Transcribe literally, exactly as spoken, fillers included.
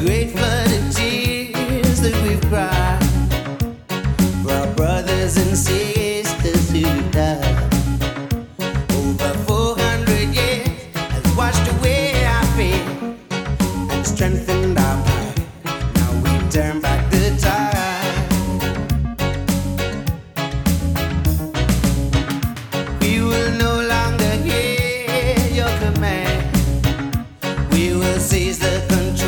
great flood of tears that we've cried for our brothers and sisters who died. Over four hundred years has washed away our fear and strengthened our pride. Now we turn back